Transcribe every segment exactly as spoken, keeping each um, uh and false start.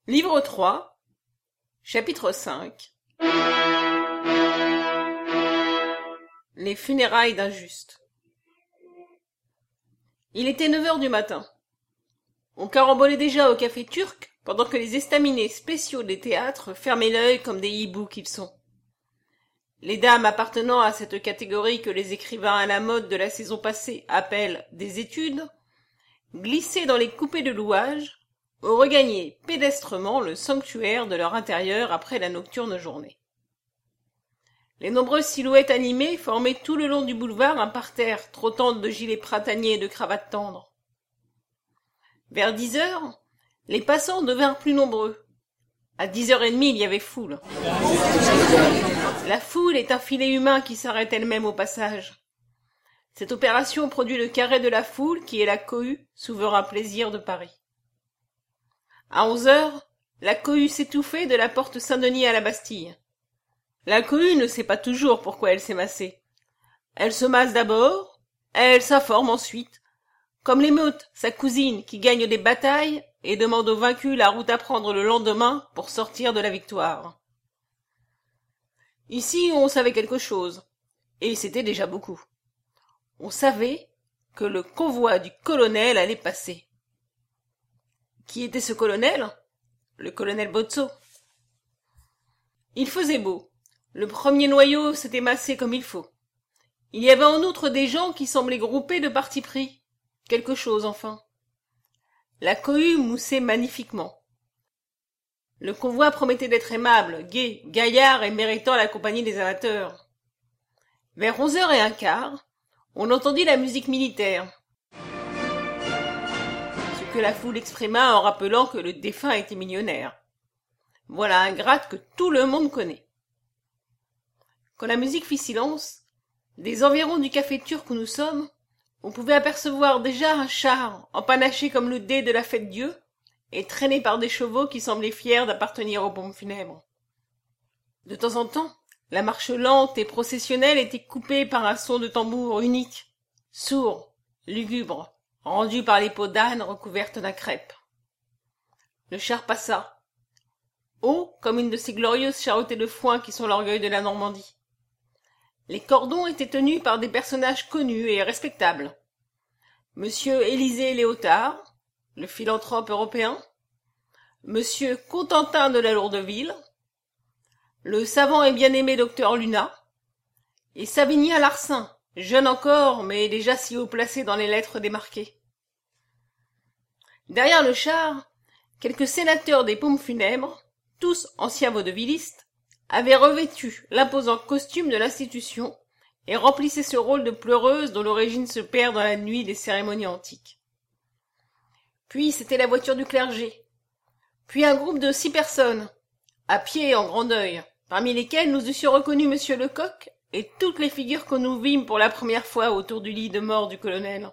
Livre trois, chapitre cinq. Les funérailles d'un juste. Il était neuf heures du matin. On carambolait déjà au café turc pendant que les estaminets spéciaux des théâtres fermaient l'œil comme des hiboux qu'ils sont. Les dames appartenant à cette catégorie que les écrivains à la mode de la saison passée appellent des études, glissaient dans les coupés de louage, ou regagnaient pédestrement le sanctuaire de leur intérieur après la nocturne journée. Les nombreuses silhouettes animées formaient tout le long du boulevard un parterre trottant de gilets printaniers et de cravates tendres. Vers dix heures, les passants devinrent plus nombreux. À dix heures et demie, il y avait foule. La foule est un filet humain qui s'arrête elle-même au passage. Cette opération produit le carré de la foule qui est la cohue, souverain plaisir de Paris. À onze heures, la cohue s'étouffait de la porte Saint-Denis à la Bastille. La cohue ne sait pas toujours pourquoi elle s'est massée. Elle se masse d'abord, elle s'informe ensuite, comme l'émeute, sa cousine, qui gagne des batailles et demande aux vaincus la route à prendre le lendemain pour sortir de la victoire. Ici, on savait quelque chose, et c'était déjà beaucoup. On savait que le convoi du colonel allait passer. Qui était ce colonel? Le colonel Bozzo. Il faisait beau. Le premier noyau s'était massé comme il faut. Il y avait en outre des gens qui semblaient groupés de parti pris. Quelque chose, enfin. La cohue moussait magnifiquement. Le convoi promettait d'être aimable, gai, gaillard et méritant la compagnie des amateurs. Vers onze heures et un quart, on entendit la musique militaire, ce que la foule exprima en rappelant que le défunt était millionnaire. Voilà un grade que tout le monde connaît. Quand la musique fit silence, des environs du café turc où nous sommes, on pouvait apercevoir déjà un char empanaché comme le dé de la fête-Dieu et traîné par des chevaux qui semblaient fiers d'appartenir aux pompes funèbres. De temps en temps, la marche lente et processionnelle était coupée par un son de tambour unique, sourd, lugubre, rendu par les peaux d'âne recouvertes d'un crêpe. Le char passa, haut comme une de ces glorieuses charretées de foin qui sont l'orgueil de la Normandie. Les cordons étaient tenus par des personnages connus et respectables. Monsieur Élisée Léotard, le philanthrope européen, Monsieur Contentin de la Lourdeville, le savant et bien-aimé docteur Luna, et Savinien Larsin, jeune encore, mais déjà si haut placé dans les lettres démarquées. Derrière le char, quelques sénateurs des pompes funèbres, tous anciens vaudevillistes, avaient revêtu l'imposant costume de l'institution et remplissaient ce rôle de pleureuse dont l'origine se perd dans la nuit des cérémonies antiques. Puis c'était la voiture du clergé, puis un groupe de six personnes, à pied et en grand deuil, parmi lesquelles nous eussions reconnu Monsieur Lecoq et toutes les figures que nous vîmes pour la première fois autour du lit de mort du colonel.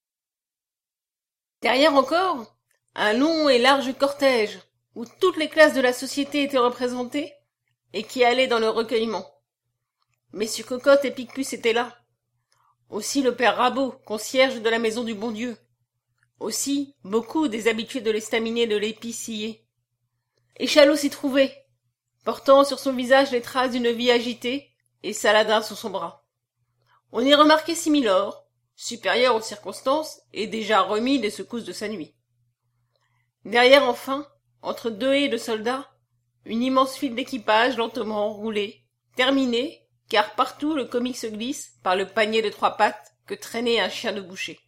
Derrière encore, un long et large cortège, où toutes les classes de la société étaient représentées, et qui allait dans le recueillement. Messieurs Cocotte et Picpus étaient là. Aussi le père Rabot, concierge de la maison du bon Dieu. Aussi beaucoup des habitués de l'estaminet de l'épicier. Et Chalot s'y trouvait, portant sur son visage les traces d'une vie agitée, et Saladin sous son bras. On y remarquait Similor, supérieur aux circonstances, et déjà remis des secousses de sa nuit. Derrière enfin, entre deux haies de soldats, une immense file d'équipage lentement roulée, terminée, car partout le comique se glisse par le panier de trois pattes que traînait un chien de boucher.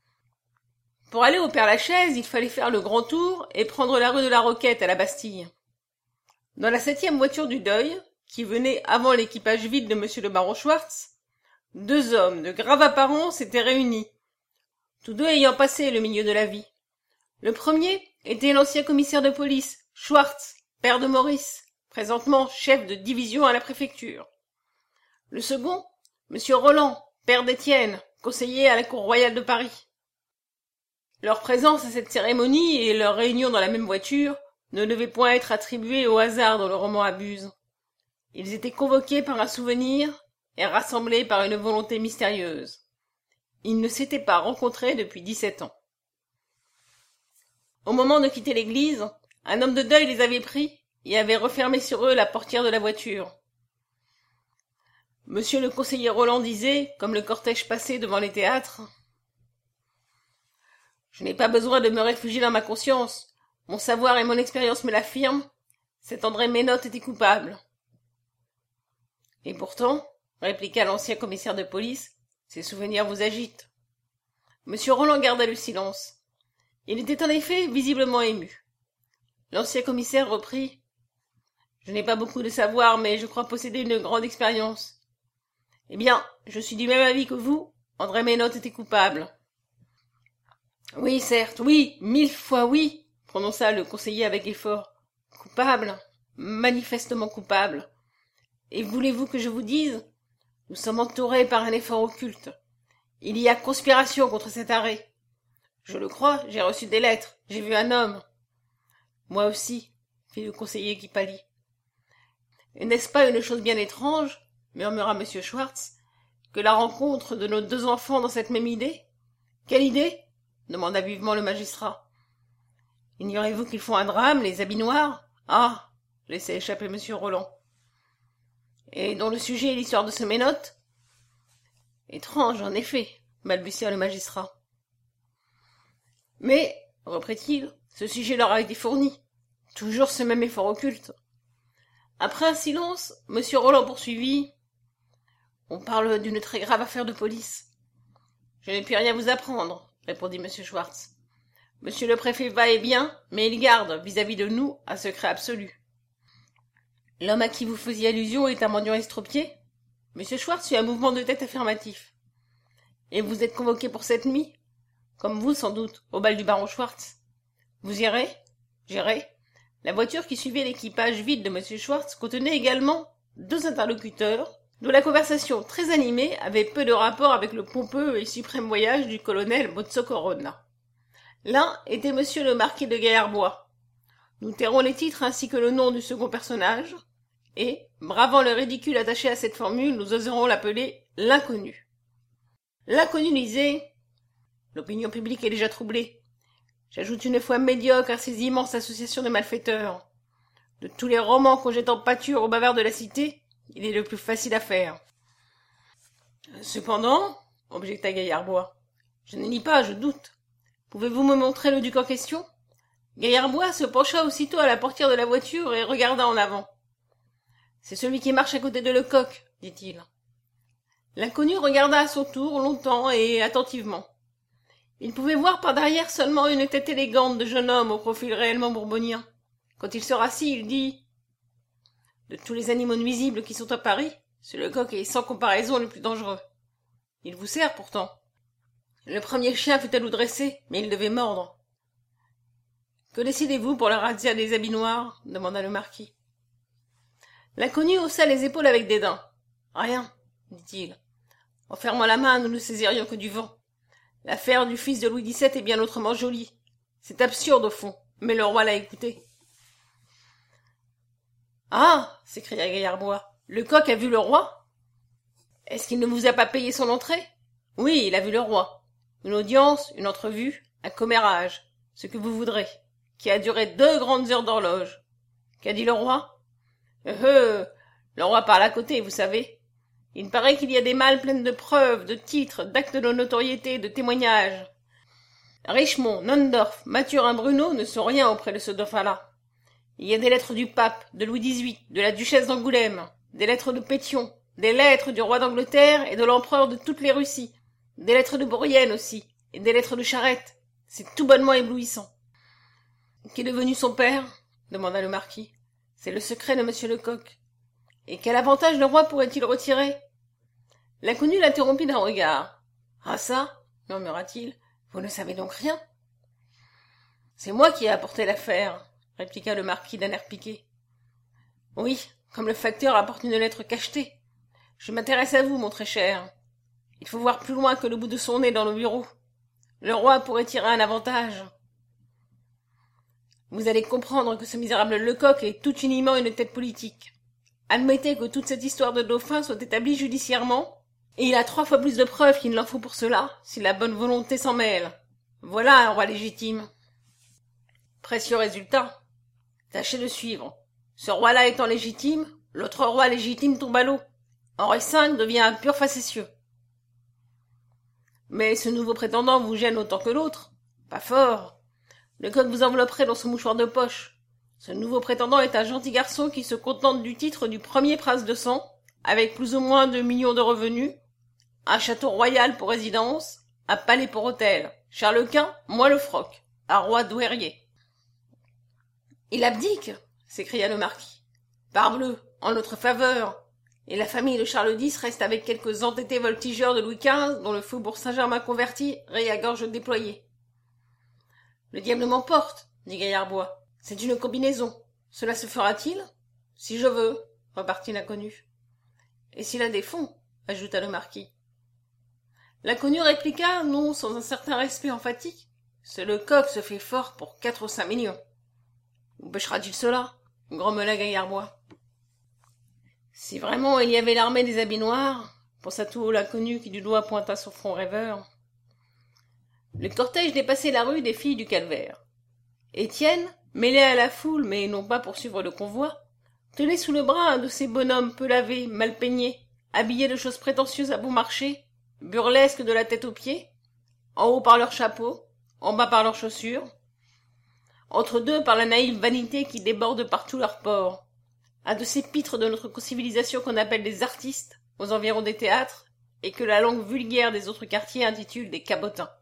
Pour aller au Père-Lachaise, il fallait faire le grand tour et prendre la rue de la Roquette à la Bastille. Dans la septième voiture du deuil, qui venait avant l'équipage vide de monsieur le baron Schwartz, deux hommes de grave apparence étaient réunis, tous deux ayant passé le milieu de la vie. Le premier était l'ancien commissaire de police, Schwartz, père de Maurice, présentement chef de division à la préfecture. Le second, monsieur Roland, père d'Étienne, conseiller à la cour royale de Paris. Leur présence à cette cérémonie et leur réunion dans la même voiture ne devaient point être attribuées au hasard dont le roman abuse. Ils étaient convoqués par un souvenir et rassemblés par une volonté mystérieuse. Ils ne s'étaient pas rencontrés depuis dix-sept ans. Au moment de quitter l'église, Un homme de deuil les avait pris et avait refermé sur eux la portière de la voiture. Monsieur le conseiller Roland disait, comme le cortège passait devant les théâtres, « Je n'ai pas besoin de me réfugier dans ma conscience. Mon savoir et mon expérience me l'affirment. Cet André Ménotte était coupable. » Et pourtant, répliqua l'ancien commissaire de police, ces souvenirs vous agitent. Monsieur Roland garda le silence. Il était en effet visiblement ému. L'ancien commissaire reprit. « Je n'ai pas beaucoup de savoir, mais je crois posséder une grande expérience. Eh bien, je suis du même avis que vous, André Ménotte était coupable. » « Oui, certes, oui, mille fois oui, prononça le conseiller avec effort. Coupable, manifestement coupable. Et voulez-vous que je vous dise? Nous sommes entourés par un effort occulte. Il y a conspiration contre cet arrêt. Je le crois, j'ai reçu des lettres, j'ai vu un homme. Moi aussi, fit le conseiller qui pâlit. Et n'est-ce pas une chose bien étrange, murmura M. Schwartz, que la rencontre de nos deux enfants dans cette même idée? Quelle idée? Demanda vivement le magistrat. Ignorez-vous qu'ils font un drame, les habits noirs? Ah, laissait échapper M. Roland. Et dont le sujet est l'histoire de ce Ménotte? Étrange, en effet, balbutia le magistrat. Mais, reprit-il, ce sujet leur a été fourni. Toujours ce même effort occulte. Après un silence, M. Roland poursuivit. On parle d'une très grave affaire de police. Je ne puis rien vous apprendre, répondit M. Schwartz. Monsieur le préfet va et vient, mais il garde, vis-à-vis de nous, un secret absolu. L'homme à qui vous faisiez allusion est un mendiant estropié? M. Schwartz eut un mouvement de tête affirmatif. Et vous êtes convoqué pour cette nuit? Comme vous, sans doute, au bal du baron Schwartz. Vous irez? J'irai. La voiture qui suivait l'équipage vide de M. Schwartz contenait également deux interlocuteurs, dont la conversation très animée avait peu de rapport avec le pompeux et suprême voyage du colonel Mozzo Corona. L'un était monsieur le marquis de Gaillarbois. Nous tairons les titres ainsi que le nom du second personnage, et, bravant le ridicule attaché à cette formule, nous oserons l'appeler l'inconnu. L'inconnu disait « L'opinion publique est déjà troublée. J'ajoute une foi médiocre à ces immenses associations de malfaiteurs. De tous les romans qu'on jette en pâture aux bavards de la cité, il est le plus facile à faire. » Cependant, objecta Gaillarbois, je ne nie pas, je doute. Pouvez-vous me montrer le duc en question? Gaillarbois se pencha aussitôt à la portière de la voiture et regarda en avant. C'est celui qui marche à côté de Lecoq, dit-il. L'inconnu regarda à son tour longtemps et attentivement. Il pouvait voir par derrière seulement une tête élégante de jeune homme au profil réellement bourbonien. Quand il se rassit, il dit « De tous les animaux nuisibles qui sont à Paris, ce Lecoq est sans comparaison le plus dangereux. Il vous sert pourtant. Le premier chien fut à loup dressé, mais il devait mordre. »« Que décidez-vous pour la razzia des habits noirs ?» demanda le marquis. L'inconnu haussa les épaules avec dédain. « Rien, dit-il. En fermant la main, nous ne saisirions que du vent. L'affaire du fils de Louis dix-sept est bien autrement jolie. C'est absurde au fond, mais le roi l'a écouté. »« Ah !» s'écria Gaillarbois. « Lecoq a vu le roi ? Est-ce qu'il ne vous a pas payé son entrée ? » ?»« Oui, il a vu le roi. Une audience, une entrevue, un commérage, ce que vous voudrez, qui a duré deux grandes heures d'horloge. Qu'a dit le roi ? Euh, euh, le roi parle à côté, vous savez. Il paraît qu'il y a des malles pleines de preuves, de titres, d'actes de notoriété, de témoignages. Richemont, Nondorf, Mathurin Bruno ne sont rien auprès de ce dauphin-là. Il y a des lettres du pape, de Louis dix-huit, de la duchesse d'Angoulême, des lettres de Pétion, des lettres du roi d'Angleterre et de l'empereur de toutes les Russies, des lettres de Bourrienne aussi, et des lettres de Charette. C'est tout bonnement éblouissant. Qu'est devenu son père ? Demanda le marquis. C'est le secret de monsieur Lecoq. Et quel avantage le roi pourrait-il retirer ? L'inconnu l'interrompit d'un regard. Ah ça, murmura-t-il, vous ne savez donc rien ? C'est moi qui ai apporté l'affaire, répliqua le marquis d'un air piqué. Oui, comme le facteur apporte une lettre cachetée. Je m'intéresse à vous, mon très cher. Il faut voir plus loin que le bout de son nez dans le bureau. Le roi pourrait tirer un avantage. Vous allez comprendre que ce misérable Lecoq est tout uniment une tête politique. Admettez que toute cette histoire de dauphin soit établie judiciairement, et il a trois fois plus de preuves qu'il n'en faut pour cela, si la bonne volonté s'en mêle. Voilà un roi légitime. Précieux résultat, Tâchez de suivre. Ce roi-là étant légitime, l'autre roi légitime tombe à l'eau. Henri cinq devient un pur facétieux. Mais ce nouveau prétendant vous gêne autant que l'autre. Pas fort. Le coq vous envelopperait dans son mouchoir de poche. Ce nouveau prétendant est un gentil garçon qui se contente du titre du premier prince de sang, avec plus ou moins deux millions de revenus, un château royal pour résidence, un palais pour hôtel. Charles Quint, moi le froc, un roi douairier. Il abdique, s'écria le marquis. Parbleu, en notre faveur. Et la famille de Charles dix reste avec quelques entêtés voltigeurs de Louis quinze, dont le faubourg Saint-Germain converti raye à gorge déployée. Le diable m'emporte, dit Gaillard-Bois. C'est une combinaison. Cela se fera-t-il? Si je veux, repartit l'inconnu. Et s'il a des fonds, ajouta le marquis. L'inconnu répliqua, non sans un certain respect emphatique. C'est le coq se fait fort pour quatre ou cinq millions. Où pêchera-t-il cela? Grommela Gaillard-Bois. Si vraiment il y avait l'armée des habits noirs, pensa tout haut l'inconnu qui du doigt pointa son front rêveur. Le cortège dépassait la rue des filles du Calvaire. Étienne, mêlé à la foule, mais non pas pour suivre le convoi, tenait sous le bras un de ces bonhommes peu lavés, mal peignés, habillés de choses prétentieuses à bon marché, burlesques de la tête aux pieds, en haut par leurs chapeaux, en bas par leurs chaussures, entre deux par la naïve vanité qui déborde par tous leurs pores, un de ces pitres de notre civilisation qu'on appelle des artistes, aux environs des théâtres, et que la langue vulgaire des autres quartiers intitule des cabotins.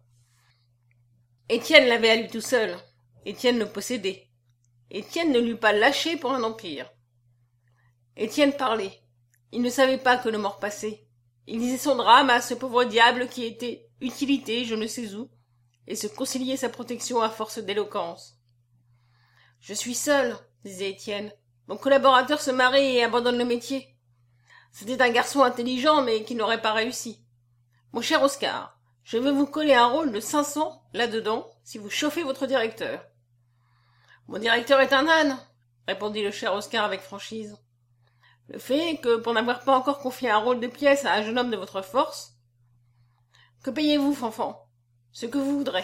Étienne l'avait à lui tout seul. Étienne le possédait. Étienne ne l'eût pas lâché pour un empire. Étienne parlait. Il ne savait pas que le mort passait. Il disait son drame à ce pauvre diable qui était utilité je ne sais où, et se conciliait sa protection à force d'éloquence. « Je suis seul, disait Étienne. Mon collaborateur se marie et abandonne le métier. C'était un garçon intelligent, mais qui n'aurait pas réussi. Mon cher Oscar, je vais vous coller un rôle de cinq cents là-dedans, si vous chauffez votre directeur. » « Mon directeur est un âne, répondit le cher Oscar avec franchise. Le fait est que, pour n'avoir pas encore confié un rôle de pièce à un jeune homme de votre force... Que payez-vous, Fanfan? Ce que vous voudrez.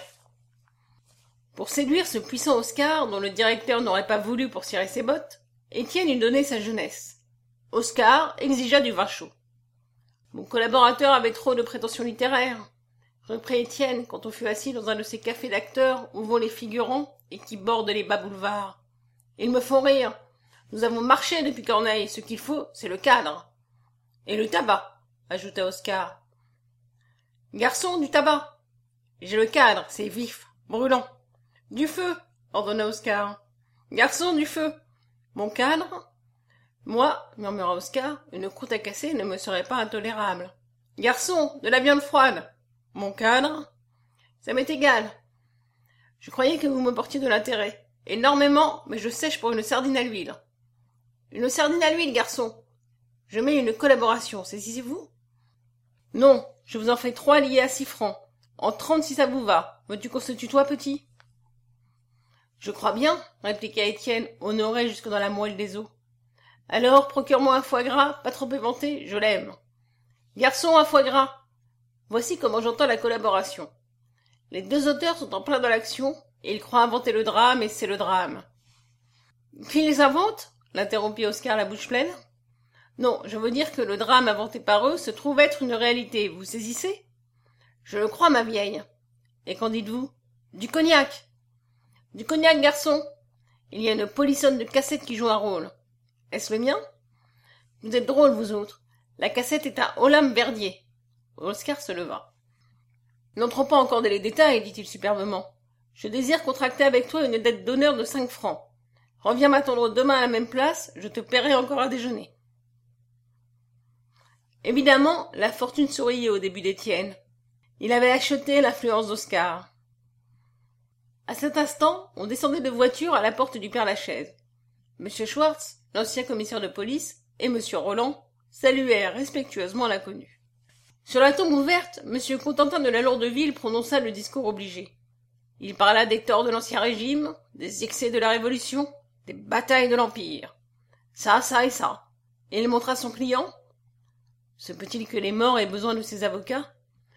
Pour séduire ce puissant Oscar, dont le directeur n'aurait pas voulu pour cirer ses bottes, Étienne eût donné sa jeunesse. Oscar exigea du vin chaud. Mon collaborateur avait trop de prétentions littéraires, reprit Étienne quand on fut assis dans un de ces cafés d'acteurs où vont les figurants et qui bordent les bas boulevards. Ils me font rire. Nous avons marché depuis Corneille. Ce qu'il faut, c'est le cadre. Et le tabac, ajouta Oscar. Garçon, du tabac. J'ai le cadre, c'est vif, brûlant. Du feu, ordonna Oscar. Garçon, du feu. Mon cadre? Moi, murmura Oscar, une croûte à casser ne me serait pas intolérable. Garçon, de la viande froide. Mon cadre? Ça m'est égal. Je croyais que vous me portiez de l'intérêt. Énormément, mais je sèche pour une sardine à l'huile. Une sardine à l'huile, garçon. Je mets une collaboration, saisissez-vous? Non, je vous en fais trois liés à six francs. En trente si ça vous va. Veux-tu qu'on se tutoie, petit? Je crois bien, répliqua Étienne, honoré jusque dans la moelle des os. Alors, procure-moi un foie gras, pas trop éventé, je l'aime. Garçon, un foie gras. Voici comment j'entends la collaboration. Les deux auteurs sont en plein dans l'action, et ils croient inventer le drame, et c'est le drame. Qui les invente? L'interrompit Oscar la bouche pleine. Non, je veux dire que le drame inventé par eux se trouve être une réalité, vous saisissez? Je le crois, ma vieille. Et qu'en dites-vous? Du cognac. Du cognac, garçon. Il y a une polissonne de cassette qui joue un rôle. Est-ce le mien? Vous êtes drôles, vous autres. La cassette est un Olympe Verdier. Oscar se leva. N'entrons pas encore dans les détails, dit-il superbement. Je désire contracter avec toi une dette d'honneur de cinq francs. Reviens m'attendre demain à la même place, je te paierai encore à déjeuner. Évidemment, la fortune souriait au début d'Étienne. Il avait acheté l'influence d'Oscar. À cet instant, on descendait de voiture à la porte du Père-Lachaise. Monsieur Schwartz, l'ancien commissaire de police, et Monsieur Roland saluèrent respectueusement l'inconnu. Sur la tombe ouverte, Monsieur Contentin de la Lourdeville prononça le discours obligé. Il parla des torts de l'Ancien Régime, des excès de la Révolution, des batailles de l'Empire. Ça, ça et ça. Et il montra son client. Se peut-il que les morts aient besoin de ses avocats,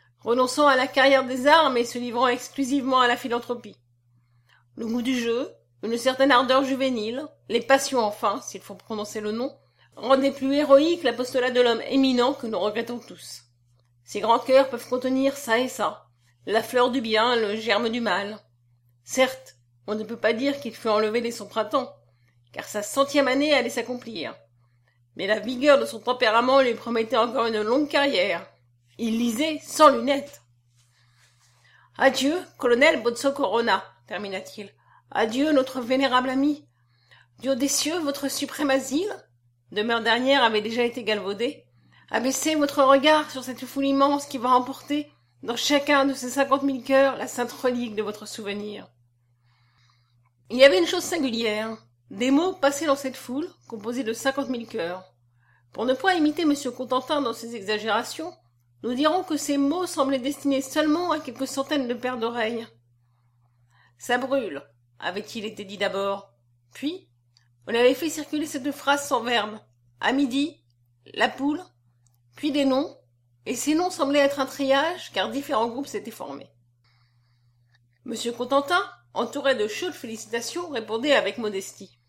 renonçant à la carrière des armes et se livrant exclusivement à la philanthropie? Le goût du jeu, Une certaine ardeur juvénile, les passions enfin, s'il faut prononcer le nom, rendaient plus héroïque l'apostolat de l'homme éminent que nous regrettons tous. Ces grands cœurs peuvent contenir ça et ça, la fleur du bien, le germe du mal. Certes, on ne peut pas dire qu'il fut enlevé dès son printemps, car sa centième année allait s'accomplir. Mais la vigueur de son tempérament lui promettait encore une longue carrière. Il lisait sans lunettes. « Adieu, colonel Bozzo Corona, termina-t-il. Adieu, notre vénérable ami. Dieu des cieux, votre suprême asile, demeure dernière avait déjà été galvaudée. Abaissez votre regard sur cette foule immense qui va emporter, dans chacun de ces cinquante mille cœurs, la sainte relique de votre souvenir. » Il y avait une chose singulière. Des mots passaient dans cette foule, composée de cinquante mille cœurs. Pour ne point imiter M. Cotentin dans ses exagérations, nous dirons que ces mots semblaient destinés seulement à quelques centaines de paires d'oreilles. « Ça brûle », avait-il été dit d'abord. Puis, on avait fait circuler cette phrase sans verbe. À midi, la poule, puis des noms, et ces noms semblaient être un triage, car différents groupes s'étaient formés. M. Cotentin, entouré de chaudes félicitations, répondait avec modestie.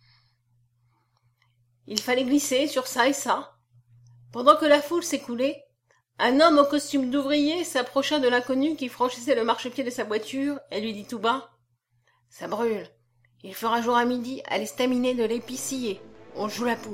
Il fallait glisser sur ça et ça. Pendant que la foule s'écoulait, un homme au costume d'ouvrier s'approcha de l'inconnu qui franchissait le marchepied de sa voiture et lui dit tout bas « Ça brûle. Il fera jour à midi à l'estaminet de l'épicier. On joue la poule. »